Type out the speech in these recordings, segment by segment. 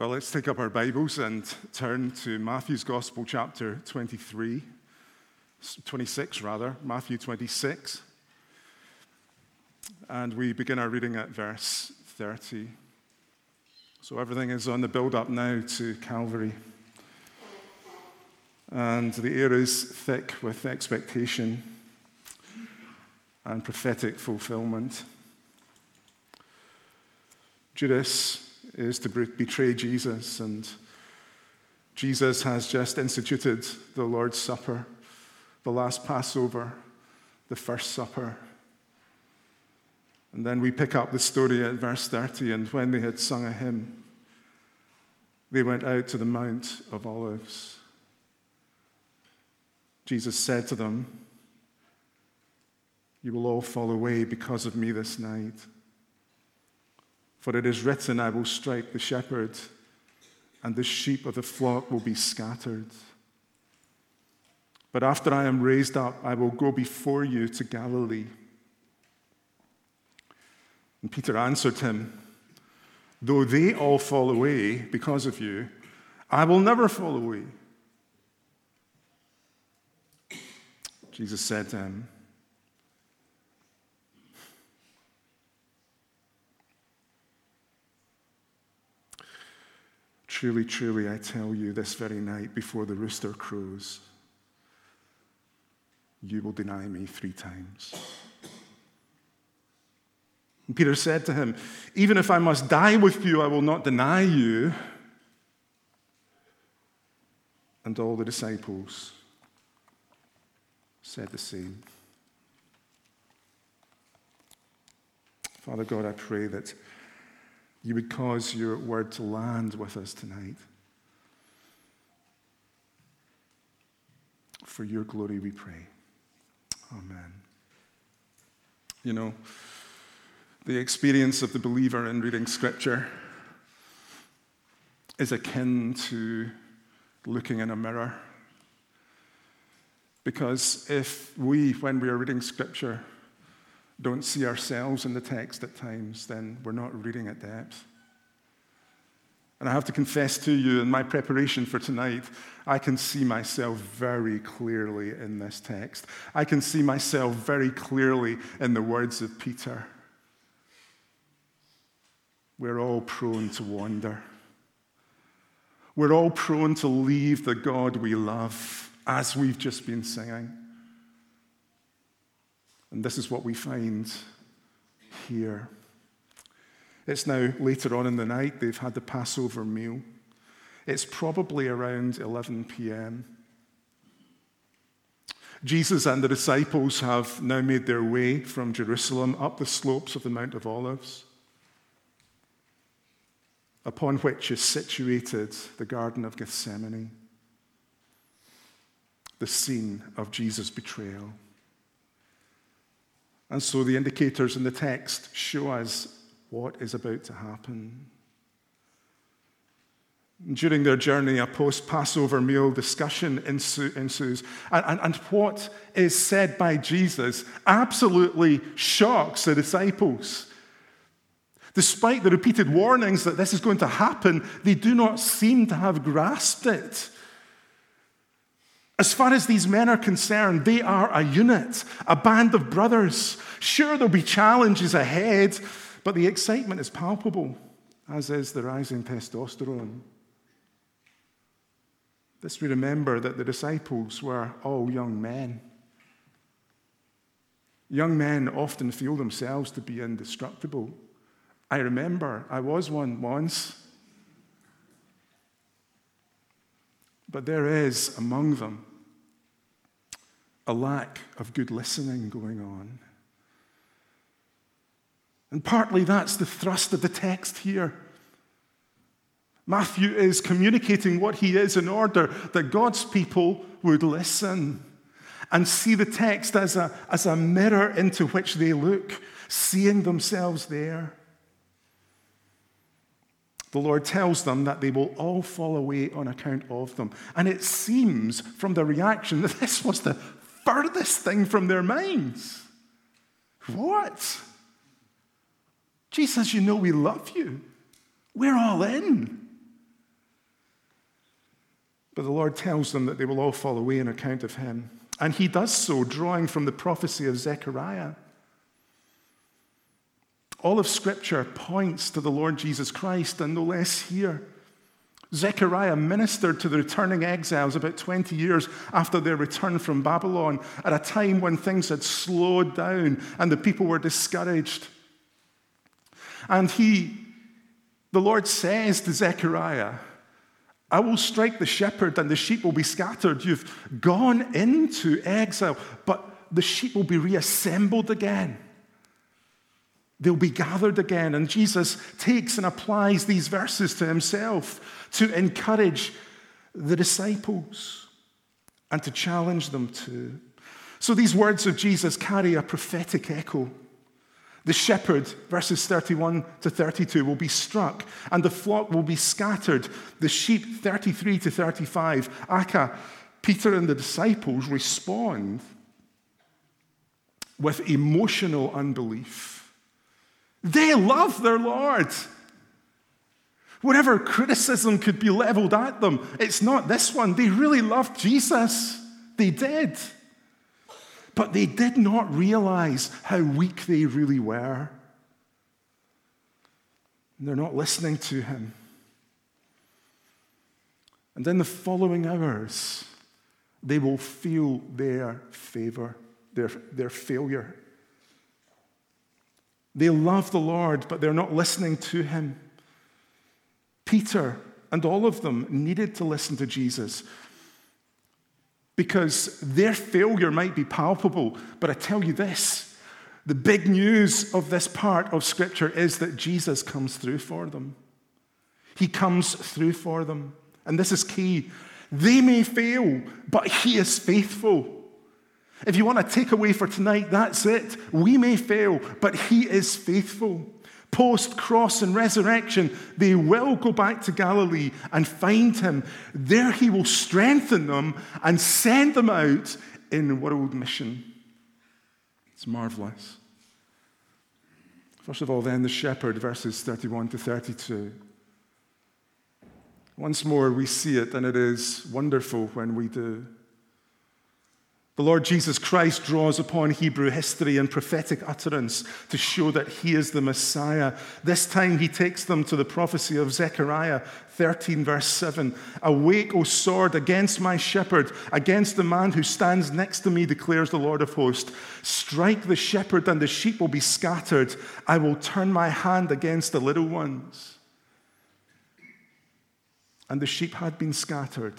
Well, let's take up our Bibles and turn to Matthew's Gospel, chapter 26, Matthew 26. And we begin our reading at verse 30. So everything is on the build-up now to Calvary. And the air is thick with expectation and prophetic fulfillment. Judas is to betray Jesus, and Jesus has just instituted the Lord's Supper, the last Passover, the first supper. And then we pick up the story at verse 30, and when they had sung a hymn, they went out to the Mount of Olives. Jesus said to them, "You will all fall away because of me this night. For it is written, I will strike the shepherd, and the sheep of the flock will be scattered. But after I am raised up, I will go before you to Galilee." And Peter answered him, "Though they all fall away because of you, I will never fall away." Jesus said to him, "Truly, truly, I tell you, this very night before the rooster crows, you will deny me 3 times. And Peter said to him, "Even if I must die with you, I will not deny you." And all the disciples said the same. Father God, I pray that you would cause your word to land with us tonight. For your glory we pray. Amen. You know, the experience of the believer in reading Scripture is akin to looking in a mirror. Because if we, when we are reading Scripture, don't see ourselves in the text at times, then we're not reading at depth. And I have to confess to you, in my preparation for tonight, I can see myself very clearly in this text. I can see myself very clearly in the words of Peter. We're all prone to wander. We're all prone to leave the God we love, as we've just been singing. And this is what we find here. It's now later on in the night. They've had the Passover meal. It's probably around 11 p.m. Jesus and the disciples have now made their way from Jerusalem up the slopes of the Mount of Olives, upon which is situated the Garden of Gethsemane, the scene of Jesus' betrayal. And so the indicators in the text show us what is about to happen. During their journey, a post-Passover meal discussion ensues. And what is said by Jesus absolutely shocks the disciples. Despite the repeated warnings that this is going to happen, they do not seem to have grasped it. As far as these men are concerned, they are a unit, a band of brothers. Sure, there'll be challenges ahead, but the excitement is palpable, as is the rising testosterone. This we remember that the disciples were all young men. Young men often feel themselves to be indestructible. I remember I was one once. But there is among them a lack of good listening going on. And partly that's the thrust of the text here. Matthew is communicating what he is in order that God's people would listen and see the text as a mirror into which they look, seeing themselves there. The Lord tells them that they will all fall away on account of them. And it seems from the reaction that this was the furthest thing from their minds. What? Jesus, you know we love you. We're all in. But the Lord tells them that they will all fall away on account of him. And he does so, drawing from the prophecy of Zechariah. All of Scripture points to the Lord Jesus Christ, and no less here. Zechariah ministered to the returning exiles about 20 years after their return from Babylon, at a time when things had slowed down and the people were discouraged. And the Lord says to Zechariah, I will strike the shepherd and the sheep will be scattered. You've gone into exile, but the sheep will be reassembled again. They'll be gathered again. And Jesus takes and applies these verses to himself to encourage the disciples and to challenge them too. So these words of Jesus carry a prophetic echo. The shepherd, verses 31 to 32, will be struck, and the flock will be scattered. The sheep, 33 to 35. Peter and the disciples respond with emotional unbelief. They love their Lord. Whatever criticism could be leveled at them, it's not this one. They really loved Jesus. They did. But they did not realize how weak they really were. And they're not listening to him. And in the following hours, they will feel their failure. They love the Lord, but they're not listening to him. Peter and all of them needed to listen to Jesus because their failure might be palpable. But I tell you this, the big news of this part of Scripture is that Jesus comes through for them. He comes through for them. And this is key. They may fail, but he is faithful. If you want to take away for tonight, that's it. We may fail, but he is faithful. Post-cross and resurrection, they will go back to Galilee and find him. There he will strengthen them and send them out in world mission. It's marvelous. First of all, then, the shepherd, verses 31 to 32. Once more, we see it, and it is wonderful when we do. The Lord Jesus Christ draws upon Hebrew history and prophetic utterance to show that he is the Messiah. This time he takes them to the prophecy of Zechariah 13, verse 7. Awake, O sword, against my shepherd, against the man who stands next to me, declares the Lord of hosts. Strike the shepherd and the sheep will be scattered. I will turn my hand against the little ones. And the sheep had been scattered.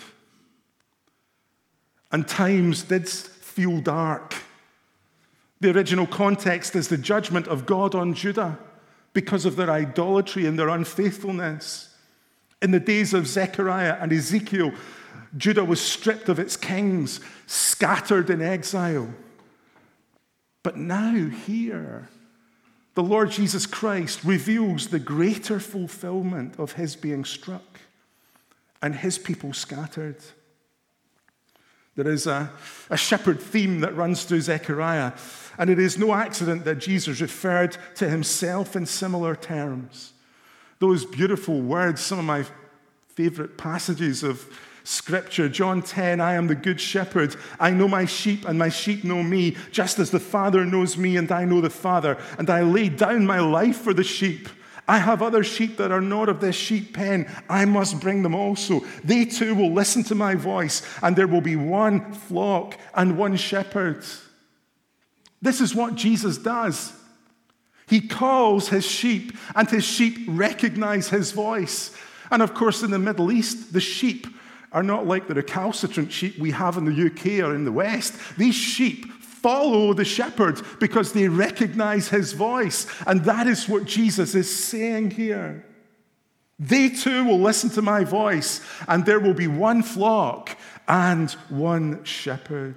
And times did feel dark. The original context is the judgment of God on Judah because of their idolatry and their unfaithfulness. In the days of Zechariah and Ezekiel, Judah was stripped of its kings, scattered in exile. But now here, the Lord Jesus Christ reveals the greater fulfillment of his being struck and his people scattered. There is a shepherd theme that runs through Zechariah, and it is no accident that Jesus referred to himself in similar terms. Those beautiful words, some of my favorite passages of Scripture. John 10, I am the good shepherd. I know my sheep, and my sheep know me, just as the Father knows me, and I know the Father. And I lay down my life for the sheep. I have other sheep that are not of this sheep pen. I must bring them also. They too will listen to my voice, and there will be one flock and one shepherd. This is what Jesus does. He calls his sheep, and his sheep recognize his voice. And of course, in the Middle East, the sheep are not like the recalcitrant sheep we have in the UK or in the West. These sheep follow the shepherd because they recognize his voice. And that is what Jesus is saying here. They too will listen to my voice, and there will be one flock and one shepherd.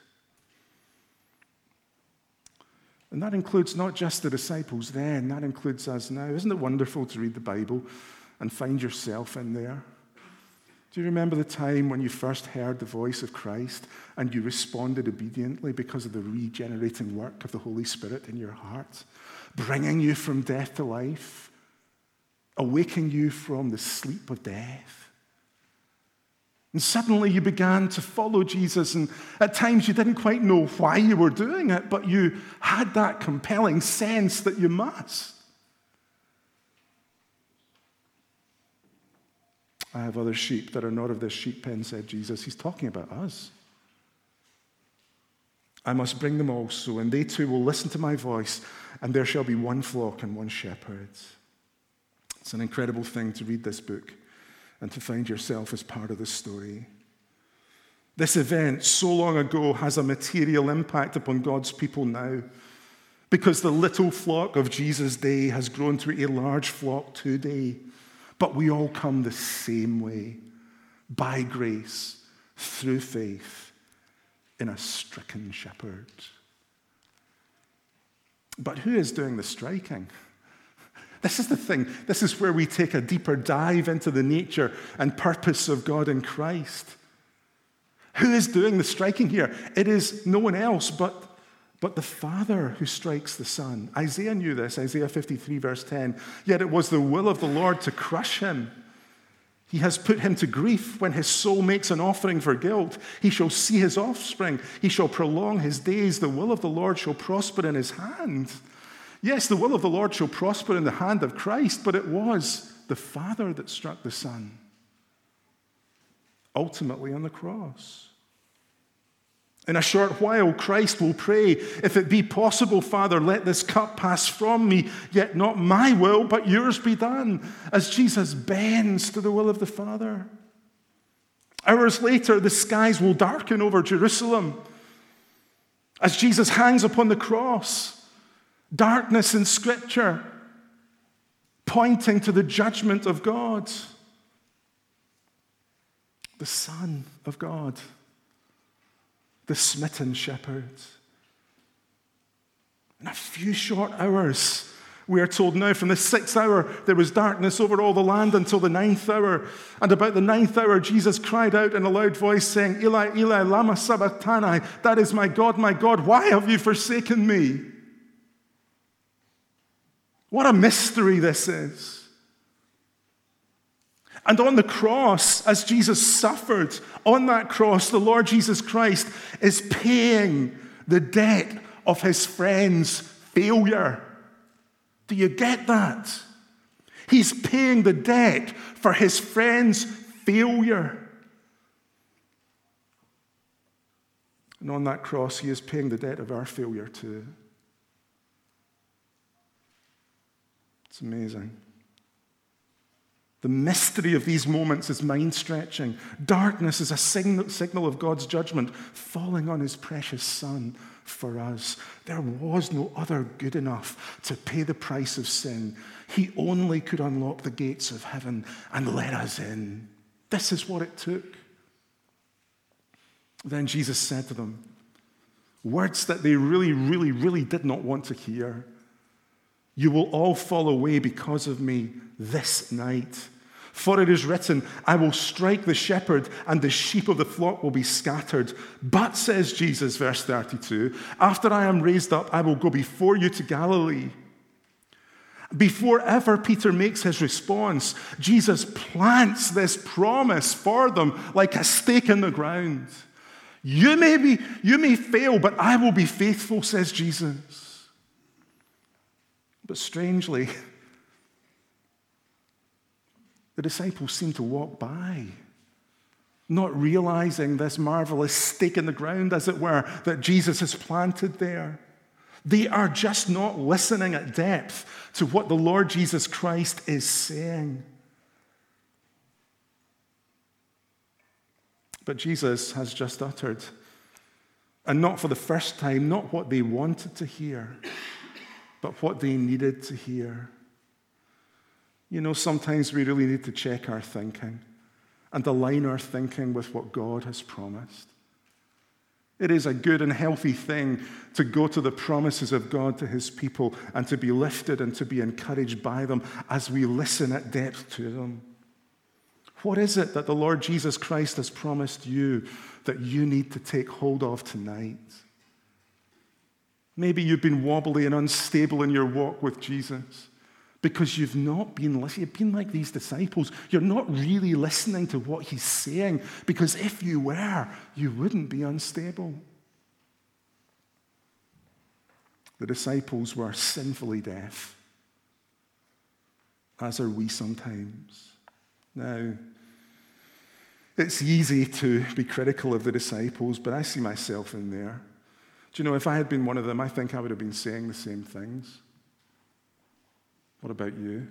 And that includes not just the disciples then, that includes us now. Isn't it wonderful to read the Bible and find yourself in there? Do you remember the time when you first heard the voice of Christ and you responded obediently because of the regenerating work of the Holy Spirit in your heart, bringing you from death to life, awaking you from the sleep of death? And suddenly you began to follow Jesus, and at times you didn't quite know why you were doing it, but you had that compelling sense that you must. I have other sheep that are not of this sheep pen, said Jesus. He's talking about us. I must bring them also, and they too will listen to my voice, and there shall be one flock and one shepherd. It's an incredible thing to read this book and to find yourself as part of the story. This event so long ago has a material impact upon God's people now, because the little flock of Jesus' day has grown to a large flock today. But we all come the same way, by grace, through faith, in a stricken shepherd. But who is doing the striking? This is the thing. This is where we take a deeper dive into the nature and purpose of God in Christ. Who is doing the striking here? It is no one else but the Father who strikes the Son. Isaiah knew this, Isaiah 53, verse 10. Yet it was the will of the Lord to crush him. He has put him to grief when his soul makes an offering for guilt. He shall see his offspring. He shall prolong his days. The will of the Lord shall prosper in his hand. Yes, the will of the Lord shall prosper in the hand of Christ, but it was the Father that struck the Son, ultimately on the cross. In a short while, Christ will pray, if it be possible, Father, let this cup pass from me, yet not my will, but yours be done, as Jesus bends to the will of the Father. Hours later, the skies will darken over Jerusalem as Jesus hangs upon the cross. Darkness in Scripture, pointing to the judgment of God. The Son of God. The smitten shepherd. In a few short hours, we are told now, from the 6th hour, there was darkness over all the land until the 9th hour. And about the 9th hour, Jesus cried out in a loud voice, saying, Eli, Eli, lama sabachthani, that is my God, why have you forsaken me? What a mystery this is. And on the cross, as Jesus suffered, on that cross, the Lord Jesus Christ is paying the debt of his friend's failure. Do you get that? He's paying the debt for his friend's failure. And on that cross, he is paying the debt of our failure too. It's amazing. The mystery of these moments is mind-stretching. Darkness is a signal of God's judgment falling on his precious Son for us. There was no other good enough to pay the price of sin. He only could unlock the gates of heaven and let us in. This is what it took. Then Jesus said to them, words that they really did not want to hear. You will all fall away because of me this night. For it is written, I will strike the shepherd, and the sheep of the flock will be scattered. But, says Jesus, verse 32, after I am raised up, I will go before you to Galilee. Before ever Peter makes his response, Jesus plants this promise for them like a stake in the ground. You may fail, but I will be faithful, says Jesus. But strangely, the disciples seem to walk by, not realizing this marvelous stake in the ground, as it were, that Jesus has planted there. They are just not listening at depth to what the Lord Jesus Christ is saying. But Jesus has just uttered, and not for the first time, not what they wanted to hear, but what they needed to hear. You know, sometimes we really need to check our thinking and align our thinking with what God has promised. It is a good and healthy thing to go to the promises of God to his people and to be lifted and to be encouraged by them as we listen at depth to them. What is it that the Lord Jesus Christ has promised you that you need to take hold of tonight? Maybe you've been wobbly and unstable in your walk with Jesus. Because you've not been listening. You've been like these disciples. You're not really listening to what he's saying, because if you were, you wouldn't be unstable. The disciples were sinfully deaf, as are we sometimes. Now, it's easy to be critical of the disciples, but I see myself in there. Do you know, if I had been one of them, I think I would have been saying the same things. What about you?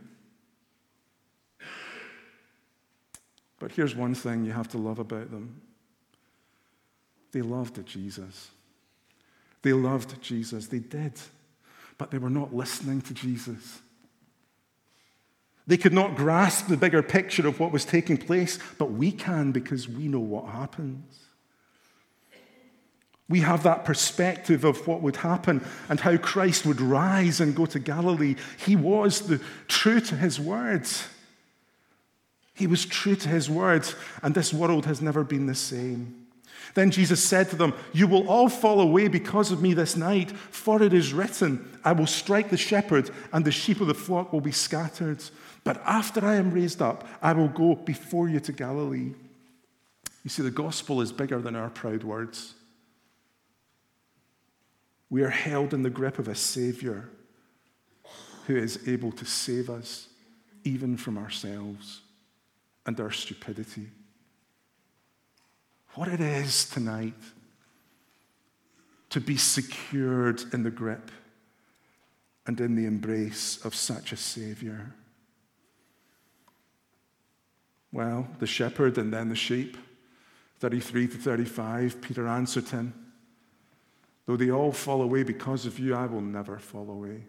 But here's one thing you have to love about them. They loved Jesus. They loved Jesus. They did. But they were not listening to Jesus. They could not grasp the bigger picture of what was taking place, but we can, because we know what happens. We have that perspective of what would happen and how Christ would rise and go to Galilee. He was true to his words. He was true to his words, and this world has never been the same. Then Jesus said to them, "You will all fall away because of me this night, for it is written, I will strike the shepherd, and the sheep of the flock will be scattered. But after I am raised up, I will go before you to Galilee." You see, the gospel is bigger than our proud words. We are held in the grip of a Savior who is able to save us even from ourselves and our stupidity. What it is tonight to be secured in the grip and in the embrace of such a Savior. Well, the shepherd and then the sheep, 33 to 35, Peter answered him, "Though they all fall away because of you, I will never fall away."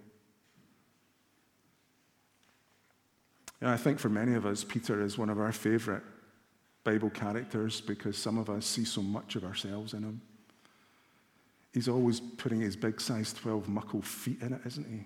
I think for many of us, Peter is one of our favorite Bible characters because some of us see so much of ourselves in him. He's always putting his big size 12 muckle feet in it, isn't he?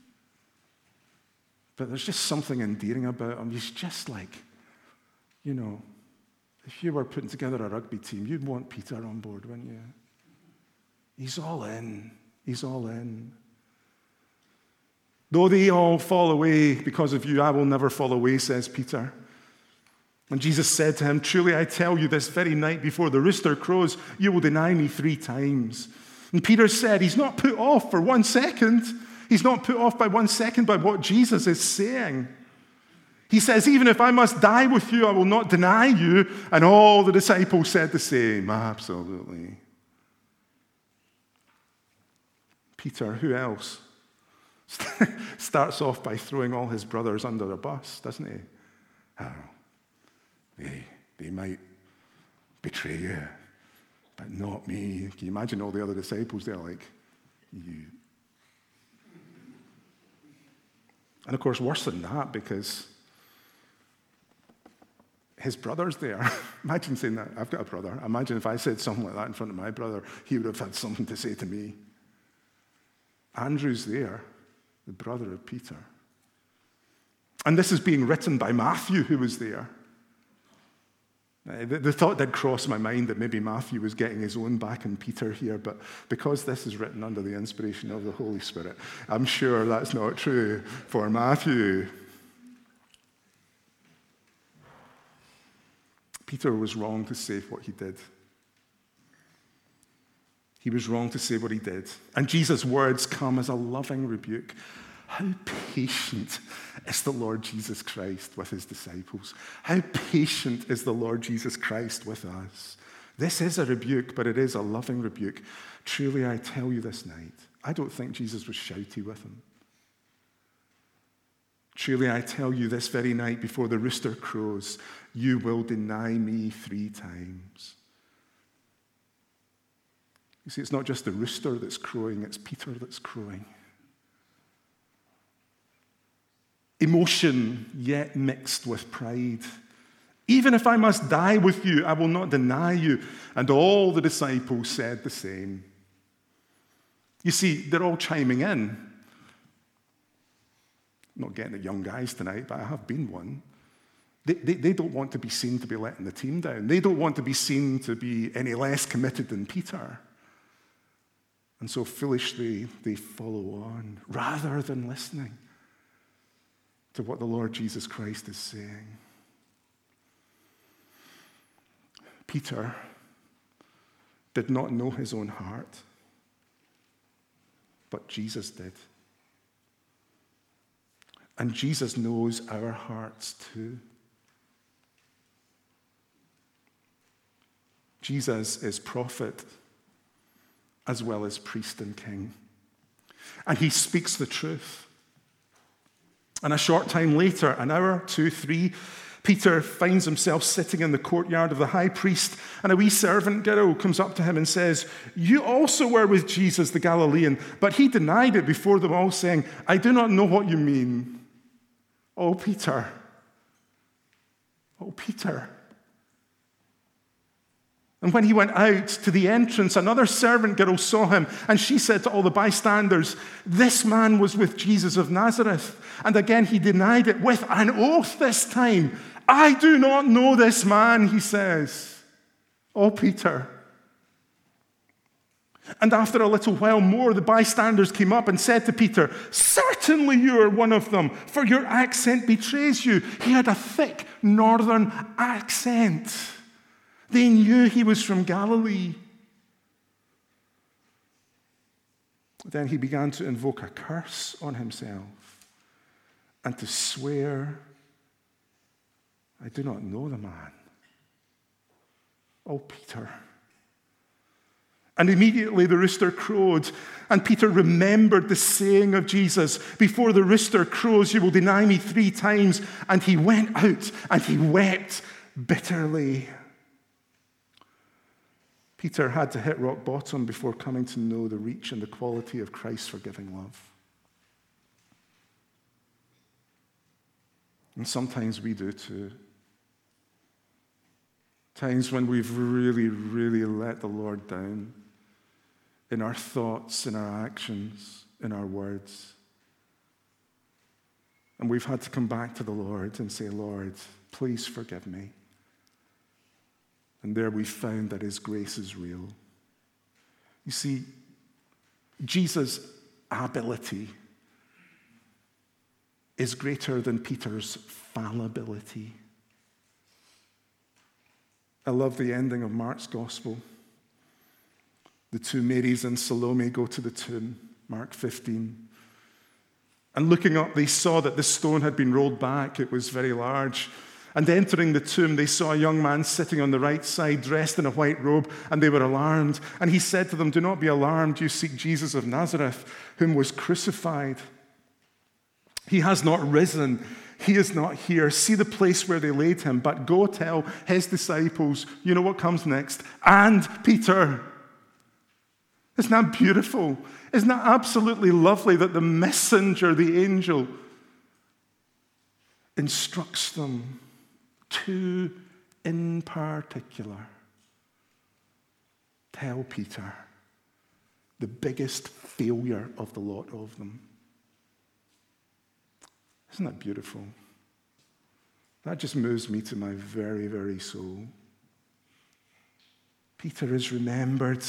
But there's just something endearing about him. He's just like, you know, if you were putting together a rugby team, you'd want Peter on board, wouldn't you? He's all in. He's all in. "Though they all fall away because of you, I will never fall away," says Peter. And Jesus said to him, "Truly I tell you, this very night before the rooster crows, you will deny me 3 times. And Peter said, he's not put off for 1 second. He's not put off by 1 second by what Jesus is saying. He says, "Even if I must die with you, I will not deny you." And all the disciples said the same. Absolutely. Peter, who else, starts off by throwing all his brothers under a bus, doesn't he? Oh, they might betray you, but not me. Can you imagine all the other disciples? They're like, you. And of course, worse than that, because his brother's there. Imagine saying that. I've got a brother. Imagine if I said something like that in front of my brother, he would have had something to say to me. Andrew's there, the brother of Peter. And this is being written by Matthew, who was there. The thought did cross my mind that maybe Matthew was getting his own back in Peter here, but because this is written under the inspiration of the Holy Spirit, I'm sure that's not true for Matthew. Peter was wrong to say what he did. He was wrong to say what he did. And Jesus' words come as a loving rebuke. How patient is the Lord Jesus Christ with his disciples? How patient is the Lord Jesus Christ with us? This is a rebuke, but it is a loving rebuke. Truly, I tell you this night, I don't think Jesus was shouty with him. Truly, I tell you this very night before the rooster crows, you will deny me 3 times. You see, it's not just the rooster that's crowing, it's Peter that's crowing. Emotion, yet mixed with pride. Even if I must die with you, I will not deny you. And all the disciples said the same. You see, they're all chiming in. I'm not getting at young guys tonight, but I have been one. They don't want to be seen to be letting the team down. They don't want to be seen to be any less committed than Peter. And so foolishly, they follow on rather than listening. to what the Lord Jesus Christ is saying. Peter did not know his own heart, but Jesus did. And Jesus knows our hearts too. Jesus is prophet as well as priest and king. And he speaks the truth. And a short time later, an hour, 2, 3, Peter finds himself sitting in the courtyard of the high priest, and a wee servant girl comes up to him and says, "You also were with Jesus the Galilean." But he denied it before them all, saying, "I do not know what you mean." Oh, Peter. Oh, Peter. And when he went out to the entrance, another servant girl saw him, and she said to all the bystanders, "This man was with Jesus of Nazareth." And again he denied it with an oath this time. "I do not know this man," he says. Oh, Peter. And after a little while more, the bystanders came up and said to Peter, "Certainly you are one of them, for your accent betrays you." He had a thick northern accent. They knew he was from Galilee. Then he began to invoke a curse on himself and to swear, "I do not know the man." Oh, Peter. And immediately the rooster crowed, and Peter remembered the saying of Jesus, "Before the rooster crows, you will deny me 3 times." And he went out and he wept bitterly. Peter had to hit rock bottom before coming to know the reach and the quality of Christ's forgiving love. And sometimes we do too. Times when we've really, really let the Lord down in our thoughts, in our actions, in our words. And we've had to come back to the Lord and say, "Lord, please forgive me." And there we found that his grace is real. You see, Jesus' ability is greater than Peter's fallibility. I love the ending of Mark's gospel. The 2 Marys and Salome go to the tomb, Mark 15. And looking up, they saw that the stone had been rolled back. It was very large. And entering the tomb, they saw a young man sitting on the right side, dressed in a white robe, and they were alarmed. And he said to them, "Do not be alarmed. You seek Jesus of Nazareth, whom was crucified. He has not risen. He is not here. See the place where they laid him. But go tell his disciples," you know what comes next, "and Peter." Isn't that beautiful? Isn't that absolutely lovely that the messenger, the angel, instructs them to, in particular, tell Peter, the biggest failure of the lot of them. Isn't that beautiful? That just moves me to my very, very soul. Peter is remembered,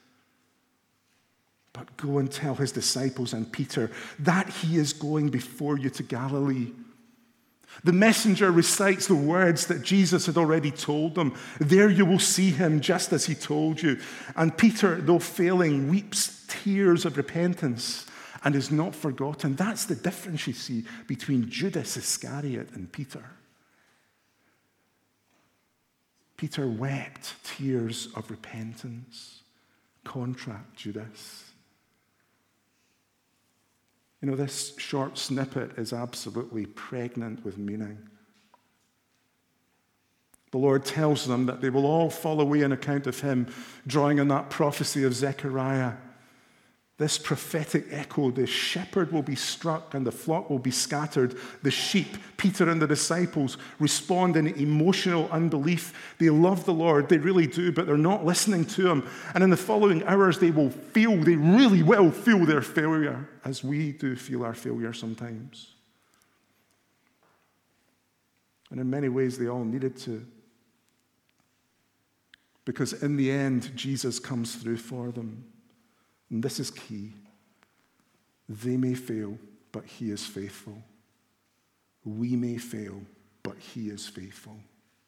but go and tell his disciples and Peter that he is going before you to Galilee. The messenger recites the words that Jesus had already told them. There you will see him just as he told you. And Peter, though failing, weeps tears of repentance and is not forgotten. That's the difference, you see, between Judas Iscariot and Peter. Peter wept tears of repentance. Contract Judas. You know, this short snippet is absolutely pregnant with meaning. The Lord tells them that they will all fall away on account of him, drawing on that prophecy of Zechariah. This prophetic echo, the shepherd will be struck and the flock will be scattered. The sheep, Peter and the disciples, respond in emotional unbelief. They love the Lord, they really do, but they're not listening to him. And in the following hours, they really will feel their failure, as we do feel our failure sometimes. And in many ways, they all needed to. Because in the end, Jesus comes through for them. And this is key. They may fail, but he is faithful. We may fail, but he is faithful.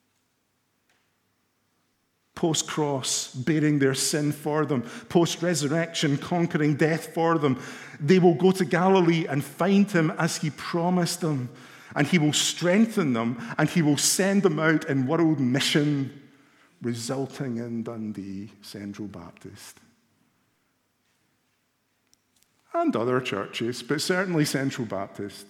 Post-cross, bearing their sin for them. Post-resurrection, conquering death for them. They will go to Galilee and find him as he promised them. And he will strengthen them, and he will send them out in world mission, resulting in Dundee Central Baptist. And other churches, but certainly Central Baptist.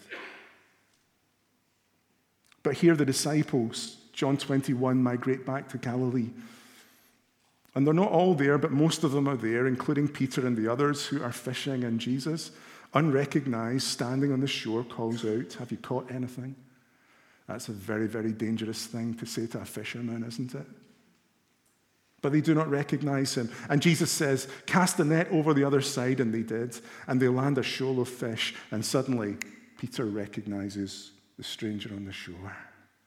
But here the disciples, John 21, migrate back to Galilee. And they're not all there, but most of them are there, including Peter and the others who are fishing. And Jesus, unrecognized, standing on the shore, calls out, "Have you caught anything?" That's a very, very dangerous thing to say to a fisherman, isn't it? But they do not recognize him. And Jesus says, "Cast the net over the other side," and they did. And they land a shoal of fish. And suddenly, Peter recognizes the stranger on the shore.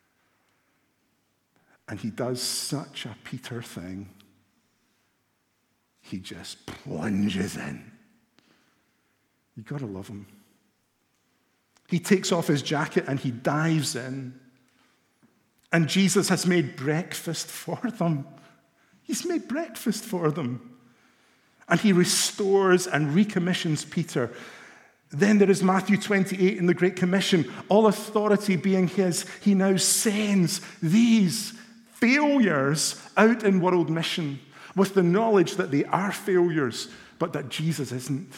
And he does such a Peter thing. He just plunges in. You've got to love him. He takes off his jacket and he dives in. And Jesus has made breakfast for them. He's made breakfast for them. And he restores and recommissions Peter. Then there is Matthew 28 in the Great Commission. All authority being his, he now sends these failures out in world mission with the knowledge that they are failures, but that Jesus isn't.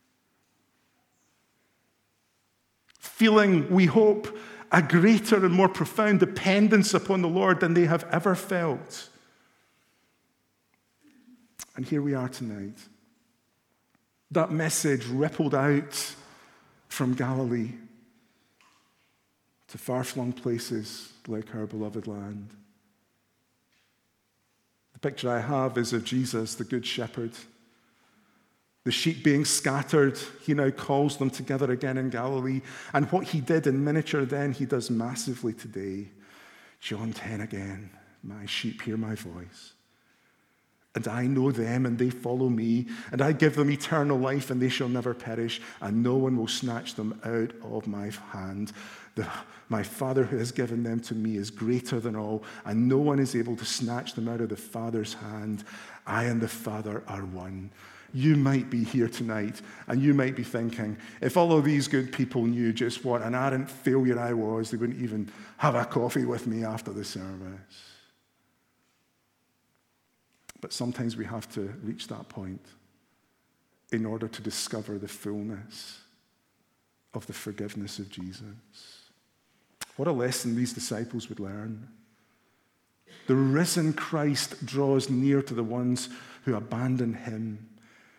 Feeling, we hope, a greater and more profound dependence upon the Lord than they have ever felt. And here we are tonight. That message rippled out from Galilee to far-flung places like our beloved land. The picture I have is of Jesus, the Good Shepherd. The sheep being scattered, he now calls them together again in Galilee. And what he did in miniature then, he does massively today. John 10 again, "My sheep hear my voice. And I know them, and they follow me. And I give them eternal life, and they shall never perish. And no one will snatch them out of my hand. My Father who has given them to me is greater than all, and no one is able to snatch them out of the Father's hand. I and the Father are one." You might be here tonight, and you might be thinking, if all of these good people knew just what an arrant failure I was, they wouldn't even have a coffee with me after the service. But sometimes we have to reach that point in order to discover the fullness of the forgiveness of Jesus. What a lesson these disciples would learn. The risen Christ draws near to the ones who abandon him.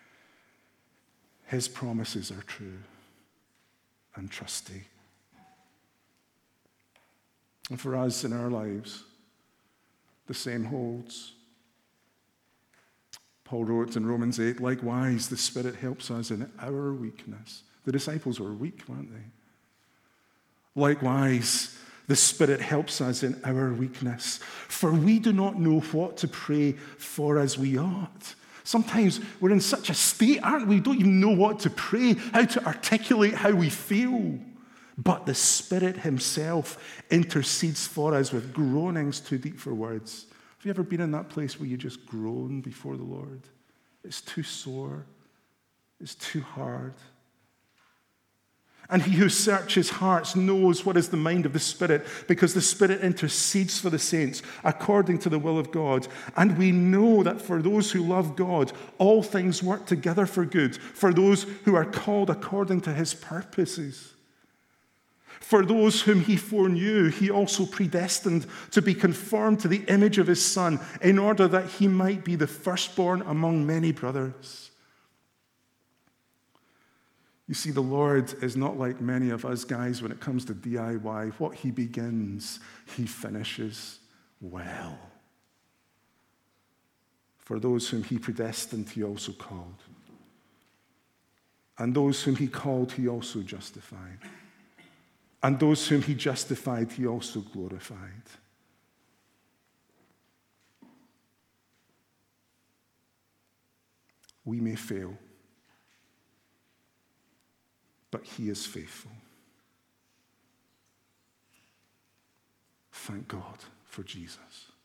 His promises are true and trusty. And for us in our lives, the same holds. Paul wrote in Romans 8, "Likewise, the Spirit helps us in our weakness." The disciples were weak, weren't they? "Likewise, the Spirit helps us in our weakness, for we do not know what to pray for as we ought." Sometimes we're in such a state, aren't we? We don't even know what to pray, how to articulate how we feel. But the Spirit himself intercedes for us with groanings too deep for words. Have you ever been in that place where you just groan before the Lord? It's too sore. It's too hard. And he who searches hearts knows what is the mind of the Spirit, because the Spirit intercedes for the saints according to the will of God. And we know that for those who love God, all things work together for good, for those who are called according to his purposes. For those whom he foreknew, he also predestined to be conformed to the image of his Son, in order that he might be the firstborn among many brothers. You see, the Lord is not like many of us guys when it comes to DIY. What he begins, he finishes well. For those whom he predestined, he also called. And those whom he called, he also justified. And those whom he justified, he also glorified. We may fail, but he is faithful. thank God for Jesus.